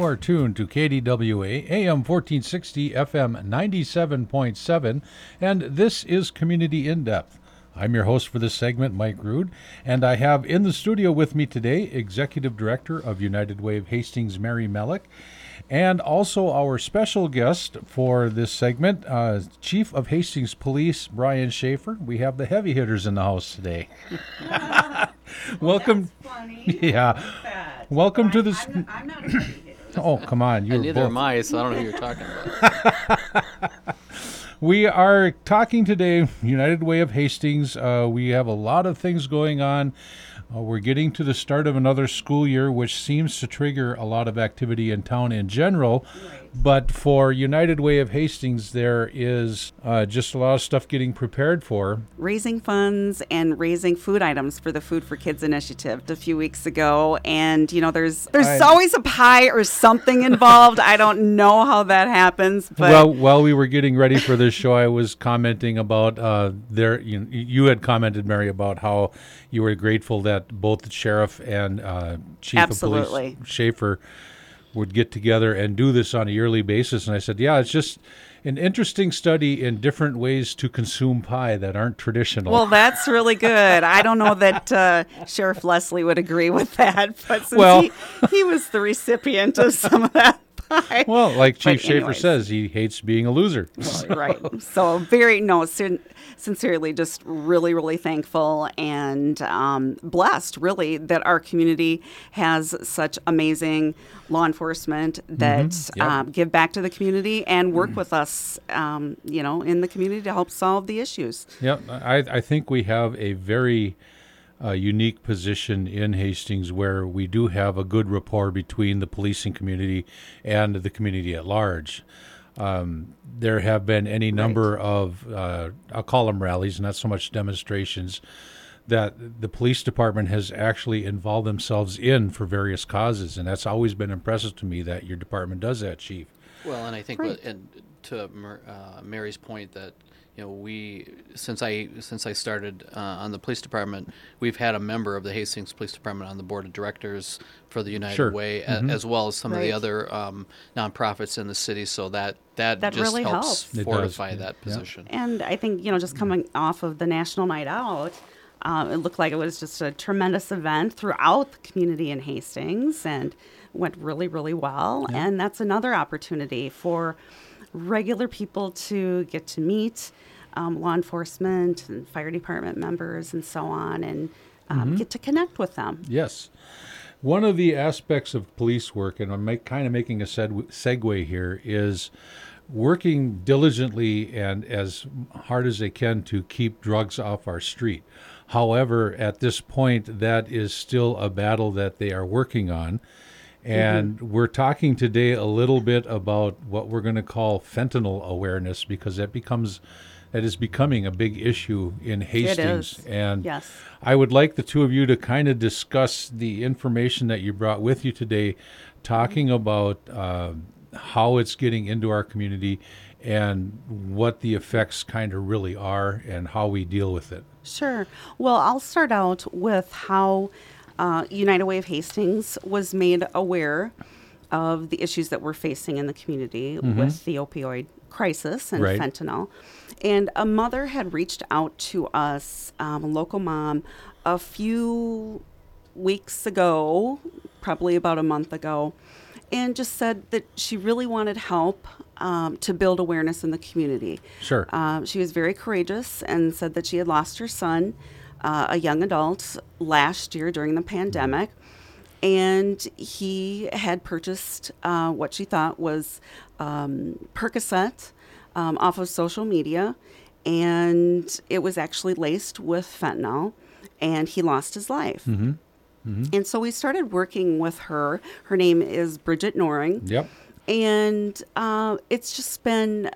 are tuned to KDWA, AM 1460, FM 97.7, and this is Community In Depth. I'm your host for this segment, Mike Rood, and I have in the studio with me today Executive Director of United Way of Hastings, Mary Mellick, and also our special guest for this segment, Chief of Hastings Police, Brian Schaefer. We have the heavy hitters in the house today. Welcome. That's funny. Yeah. Welcome to this. I'm not a heavy hitter. Oh, come on. And neither am I, so I don't know who you're talking about. We are talking today, United Way of Hastings. We have a lot of things going on. We're getting to the start of another school year, which seems to trigger a lot of activity in town in general. Right. But for United Way of Hastings, there is just a lot of stuff getting prepared for. Raising funds and raising food items for the Food for Kids initiative a few weeks ago. And, you know, there's always a pie or something involved. I don't know how that happens. But Well, while we were getting ready for this show, I was commenting about you had commented, Mary, about how you were grateful that both the sheriff and Chief Absolutely. of Police Schaefer would get together and do this on a yearly basis. And I said, yeah, it's just an interesting study in different ways to consume pie that aren't traditional. Well, that's really good. I don't know that Sheriff Leslie would agree with that, but since Well- he was the recipient of some of that pie. Well, like Chief But Schaefer anyways. says, he hates being a loser. Right. So sincerely, just really, really thankful and blessed, really, that our community has such amazing law enforcement that Yep. give back to the community and work with us, in the community to help solve the issues. Yeah, I think we have a very unique position in Hastings where we do have a good rapport between the policing community and the community at large. There have been any number of, I'll call them rallies, not so much demonstrations, that the police department has actually involved themselves in for various causes, and that's always been impressive to me that your department does that, Chief. Well, and I think, Right. and to Mary's point that, you know, since I started on the police department, we've had a member of the Hastings Police Department on the board of directors for the United Sure. Way, as well as some of Right. the other nonprofits in the city. So that just really helps helps. It fortify does, that yeah. position. And I think, just coming off of the National Night Out, it looked like it was just a tremendous event throughout the community in Hastings and went really, really well. And that's another opportunity for regular people to get to meet law enforcement and fire department members and so on and get to connect with them. Yes. One of the aspects of police work, and I'm kind of making a segue here, is working diligently and as hard as they can to keep drugs off our street. However, at this point, that is still a battle that they are working on. And we're talking today a little bit about what we're going to call fentanyl awareness, because that is becoming a big issue in Hastings. is. And Yes. I would like the two of you to kind of discuss the information that you brought with you today, talking about how it's getting into our community and what the effects kind of really are and how we deal with it. Sure. Well, I'll start out with how United Way of Hastings was made aware of the issues that we're facing in the community with the opioid crisis and Right. fentanyl. And a mother had reached out to us, a local mom, a few weeks ago, probably about a month ago, and just said that she really wanted help to build awareness in the community. Sure. She was very courageous and said that she had lost her son, a young adult, last year during the pandemic. And he had purchased what she thought was Percocet off of social media. And it was actually laced with fentanyl. And he lost his life. And so we started working with her. Her name is Bridget Noring. Yep. And it's just been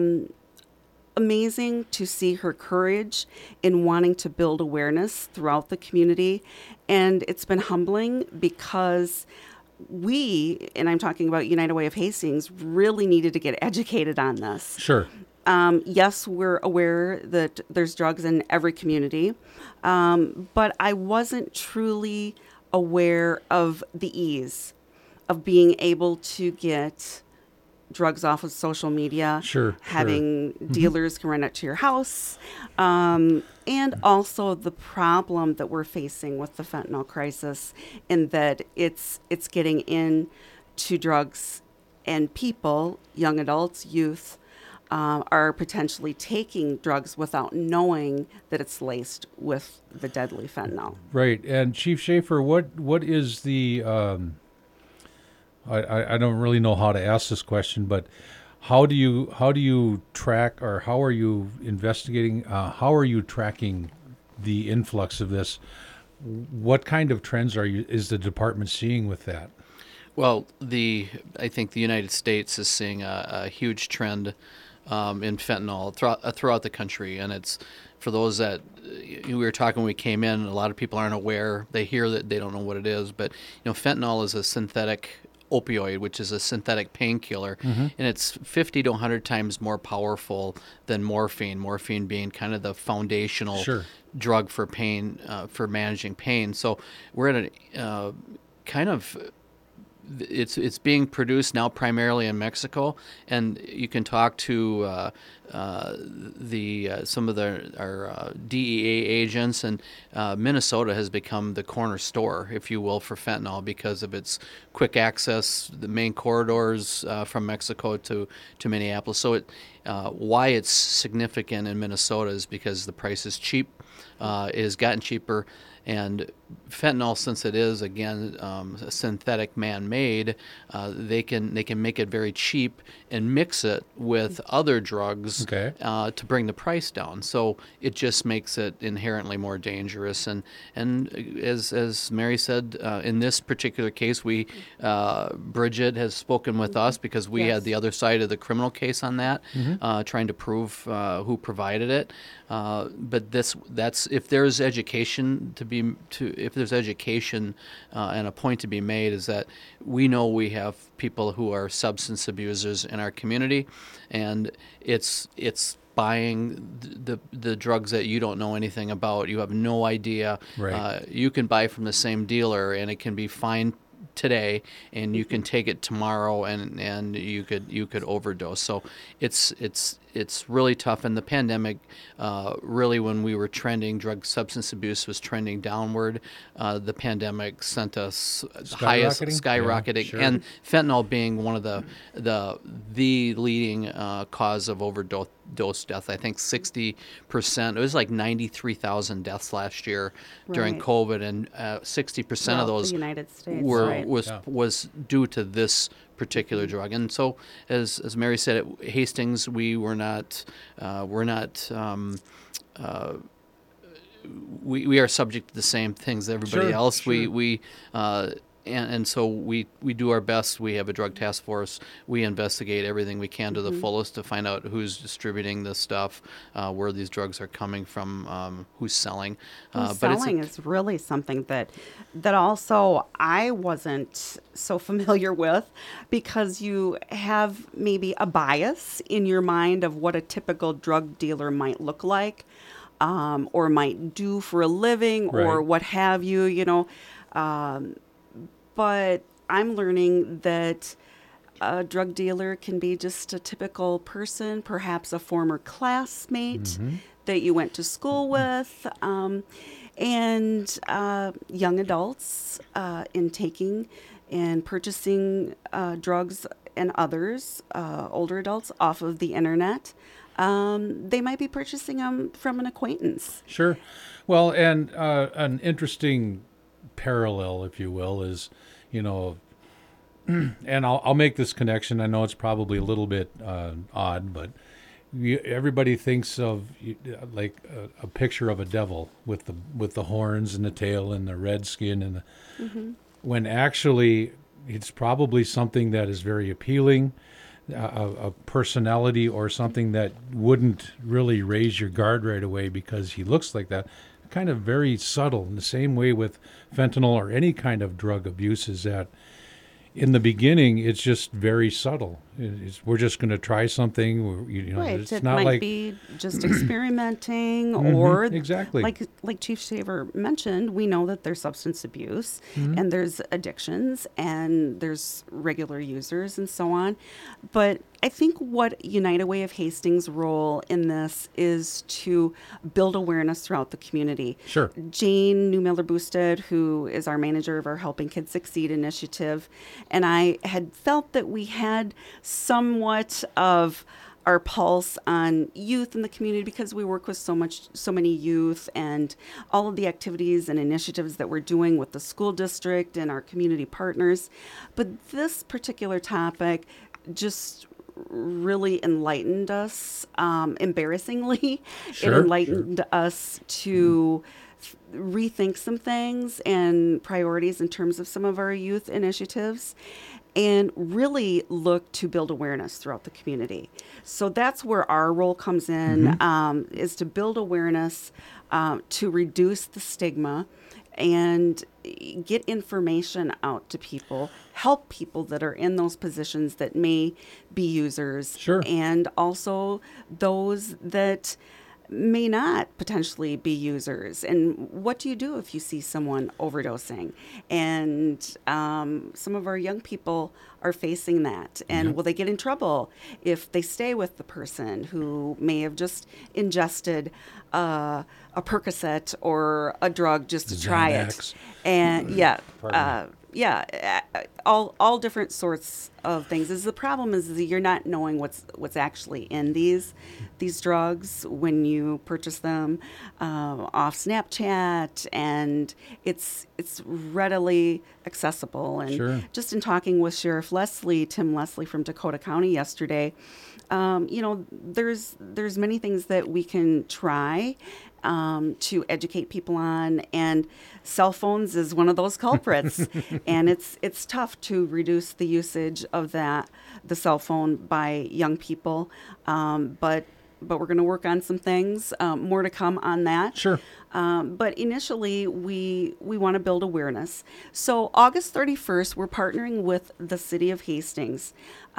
amazing to see her courage in wanting to build awareness throughout the community. And it's been humbling because we, and I'm talking about United Way of Hastings, really needed to get educated on this. Sure. Yes, we're aware that there's drugs in every community, but I wasn't truly aware of the ease of being able to get drugs off of social media, Sure, having dealers can run up to your house, and also the problem that we're facing with the fentanyl crisis, in that it's getting into drugs, and people, young adults, youth, are potentially taking drugs without knowing that it's laced with the deadly fentanyl. Right. And Chief Schaefer, what is the I don't really know how to ask this question, but how do you track, or how are you investigating? How are you tracking the influx of this? What kind of trends is the department seeing with that? Well, I think the United States is seeing a huge trend in fentanyl throughout the country, and it's for those that we were talking when we came in. A lot of people aren't aware; they hear that, they don't know what it is. But fentanyl is a synthetic opioid, which is a synthetic painkiller, and it's 50 to 100 times more powerful than morphine. Morphine being kind of the foundational drug for pain, for managing pain. So we're at a kind of it's being produced now primarily in Mexico, and you can talk to some of our DEA agents, and Minnesota has become the corner store, if you will, for fentanyl because of its quick access, the main corridors from Mexico to Minneapolis. So why it's significant in Minnesota is because the price is cheap. It has gotten cheaper. And fentanyl, since it is again synthetic, man-made, they can make it very cheap and mix it with other drugs to bring the price down. So it just makes it inherently more dangerous. And as Mary said, in this particular case, Bridget has spoken with us because we had the other side of the criminal case on that, trying to prove who provided it. But that's if there's education if there's education and a point to be made, is that we know we have people who are substance abusers in our community, and it's buying the drugs that you don't know anything about. You have no idea. Right. You can buy from the same dealer, and it can be fine today, and you can take it tomorrow, and you could overdose. So it's really tough. And the pandemic, really, when we were trending, drug substance abuse was trending downward. The pandemic sent us skyrocketing, Yeah, and fentanyl being one of the leading cause of overdose death. I think 60%. It was like 93,000 deaths last year during COVID, and 60% of those the United States, was due to this particular drug. And so, as Mary said, at Hastings, we are subject to the same things that everybody else. Sure. And so we do our best. We have a drug task force. We investigate everything we can to the fullest to find out who's distributing this stuff, where these drugs are coming from, who's selling. Selling is really something that also I wasn't so familiar with, because you have maybe a bias in your mind of what a typical drug dealer might look like, or might do for a living, or what have you, But I'm learning that a drug dealer can be just a typical person, perhaps a former classmate that you went to school with, and young adults in taking and purchasing drugs and others, older adults, off of the internet. They might be purchasing them from an acquaintance. Sure. Well, and an interesting parallel, if you will, is, and I'll make this connection. I know it's probably a little bit odd, but everybody thinks of like a picture of a devil with the horns and the tail and the red skin, and when actually it's probably something that is very appealing, a personality, or something that wouldn't really raise your guard right away because he looks like that. Kind of very subtle. In the same way with fentanyl or any kind of drug abuse, is that in the beginning it's just very subtle. we're just going to try something. Right. It's It not might like be just experimenting, or exactly. like Chief Shaver mentioned, we know that there's substance abuse and there's addictions and there's regular users and so on. But I think what United Way of Hastings' role in this is to build awareness throughout the community. Sure. Jane Newmiller Boosted, who is our manager of our Helping Kids Succeed initiative, and I had felt that we had somewhat of our pulse on youth in the community because we work with so many youth, and all of the activities and initiatives that we're doing with the school district and our community partners. But this particular topic just really enlightened us, embarrassingly. Sure, It enlightened us to rethink some things and priorities in terms of some of our youth initiatives, and really look to build awareness throughout the community. So that's where our role comes in, is to build awareness, to reduce the stigma, and get information out to people, help people that are in those positions that may be users, Sure. and also those that may not potentially be users. And what do you do if you see someone overdosing? And some of our young people are facing that. And will they get in trouble if they stay with the person who may have just ingested a Percocet or a drug just to try it? Xanax. And all different sorts of things. Is the problem is that you're not knowing what's actually in these drugs when you purchase them off Snapchat, and it's readily accessible. And Sure. just in talking with Sheriff Tim Leslie from Dakota County yesterday, there's many things that we can try to educate people on, and cell phones is one of those culprits. And it's tough to reduce the usage of the cell phone by young people, but we're going to work on some things. More to come on that. Sure. But initially, we want to build awareness. So August 31st, we're partnering with the City of Hastings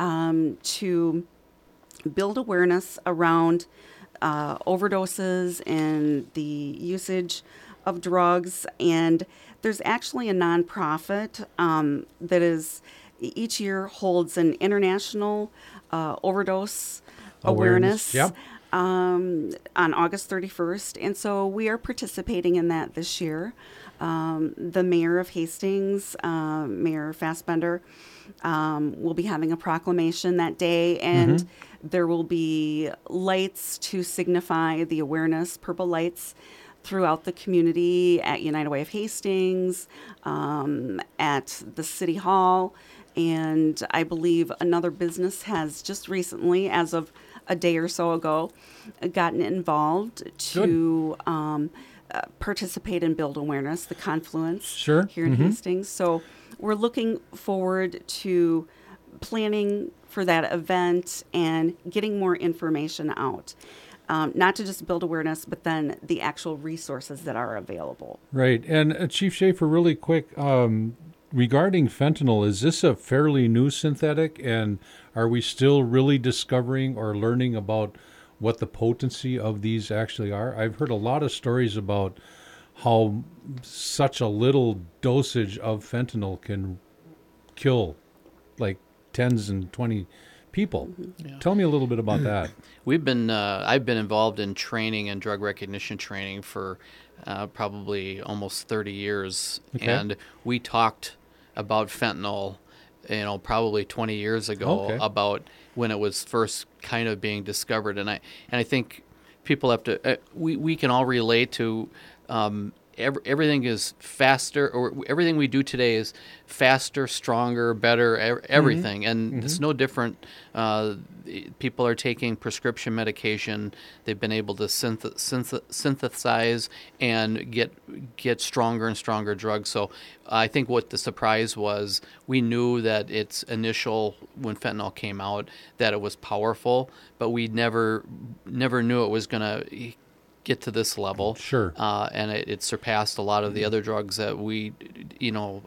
to build awareness around overdoses and the usage of drugs. And there's actually a nonprofit that is each year holds an international overdose awareness. Yep. On August 31st. And so we are participating in that this year. The mayor of Hastings, Mayor Fassbender, will be having a proclamation that day, and there will be lights to signify the awareness, purple lights, throughout the community at United Way of Hastings, at the City Hall, and I believe another business has just recently, as of a day or so ago, gotten involved to participate and build awareness, the Confluence Sure. here in Hastings. So we're looking forward to planning for that event and getting more information out. Not to just build awareness, but then the actual resources that are available. Right. And Chief Schaefer, really quick, regarding fentanyl, is this a fairly new synthetic, and are we still really discovering or learning about what the potency of these actually are? I've heard a lot of stories about how such a little dosage of fentanyl can kill like 10s and 20 people. Yeah. Tell me a little bit about that. I've been involved in training and drug recognition training for probably almost 30 years. Okay. And we talked about fentanyl, probably 20 years ago, Okay. about when it was first kind of being discovered. And I think people have to, we can all relate to, everything is faster, or everything we do today is faster, stronger, better, everything. And it's no different. People are taking prescription medication. They've been able to synthesize and get stronger and stronger drugs. So I think what the surprise was, we knew that its initial, when fentanyl came out, that it was powerful, but we never knew it was going to get to this level. Sure. And it surpassed a lot of the other drugs that we,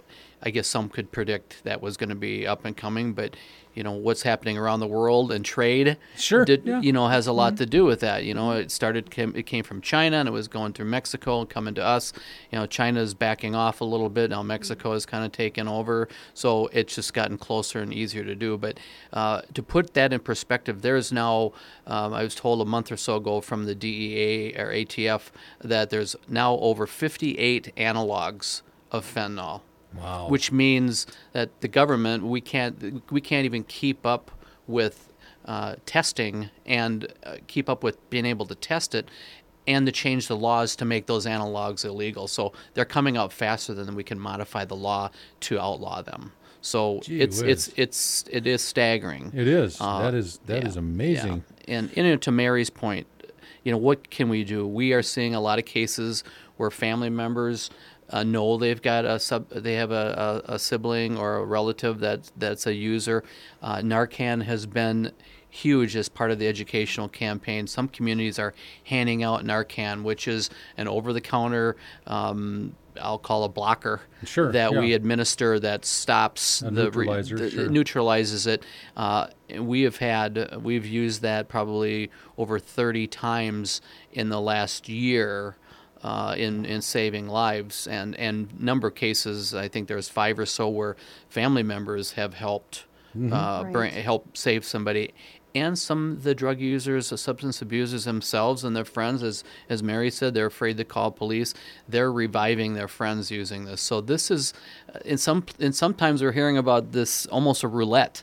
I guess some could predict that was going to be up and coming, but what's happening around the world and trade Sure, yeah. has a lot to do with that. It came from China and it was going through Mexico and coming to us. China's backing off a little bit. Now Mexico has kind of taken over. So it's just gotten closer and easier to do. But to put that in perspective, there's now, I was told a month or so ago from the DEA or ATF that there's now over 58 analogs of fentanyl. Wow. Which means that the government, we can't even keep up with testing and keep up with being able to test it and to change the laws to make those analogs illegal. So they're coming out faster than we can modify the law to outlaw them. So it is staggering. It is. That is amazing. Yeah. And to Mary's point, what can we do? We are seeing a lot of cases where family members know they've got they have a sibling or a relative that's a user. Narcan has been huge as part of the educational campaign. Some communities are handing out Narcan, which is an over-the-counter, I'll call a blocker, we administer that stops neutralizes it. We've used that probably over 30 times in the last year. In saving lives, and number of cases, I think there's 5 or so where family members have helped help save somebody, and some of the drug users, the substance abusers themselves and their friends, as Mary said, they're afraid to call police. They're reviving their friends using this. So this is, sometimes we're hearing about this almost a roulette.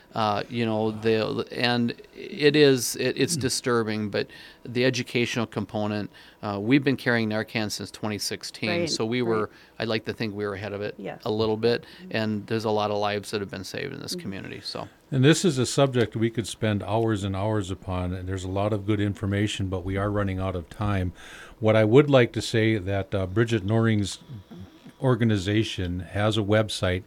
And it's disturbing, but the educational component, we've been carrying Narcan since 2016, so I'd like to think we were ahead of it a little bit, and there's a lot of lives that have been saved in this community. So, and this is a subject we could spend hours and hours upon, and there's a lot of good information, but we are running out of time. What I would like to say that Bridget Noring's organization has a website,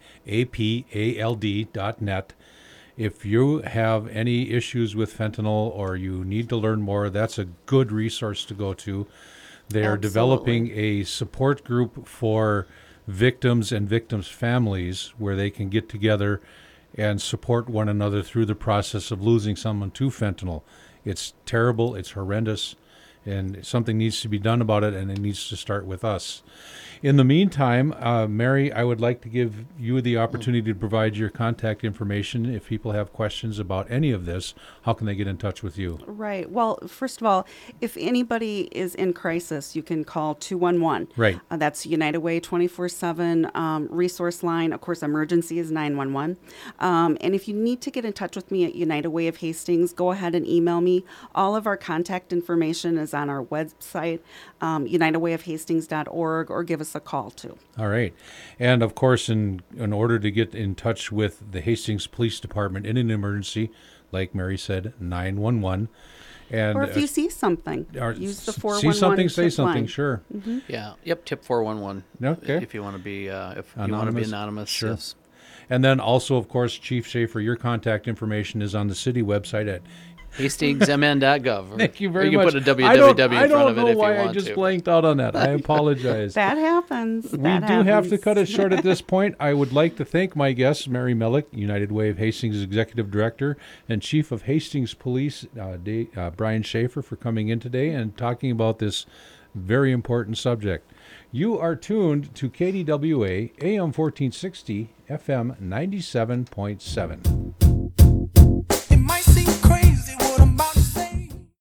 apald.net. If you have any issues with fentanyl or you need to learn more, that's a good resource to go to. They are developing a support group for victims and victims' families where they can get together and support one another through the process of losing someone to fentanyl. It's terrible, it's horrendous, and something needs to be done about it, and it needs to start with us. In the meantime, Mary, I would like to give you the opportunity to provide your contact information. If people have questions about any of this, how can they get in touch with you? Right. Well, first of all, if anybody is in crisis, you can call 211. Right. That's United Way 24/7 resource line. Of course, emergency is 911. And if you need to get in touch with me at United Way of Hastings, go ahead and email me. All of our contact information is on our website, unitedwayofhastings.org, or give us a call too. All right. And of course, in order to get in touch with the Hastings Police Department in an emergency, like Mary said, 911. And or if you see something, use the 411. See something, say something, line. sure. Mm-hmm. Yeah. Yep. Tip 411. Okay. If you want to be anonymous. Sure. Yes. And then also, of course, Chief Schaefer, your contact information is on the city website at HastingsMN.gov. Thank you very much. much. You can put a www in front of it if you want to. I don't know why I just blanked out on that. I apologize. That happens. We do have to cut it short at this point. I would like to thank my guests, Mary Millick, United Way of Hastings Executive Director, and Chief of Hastings Police, Brian Schaefer, for coming in today and talking about this very important subject. You are tuned to KDWA AM 1460, FM 97.7.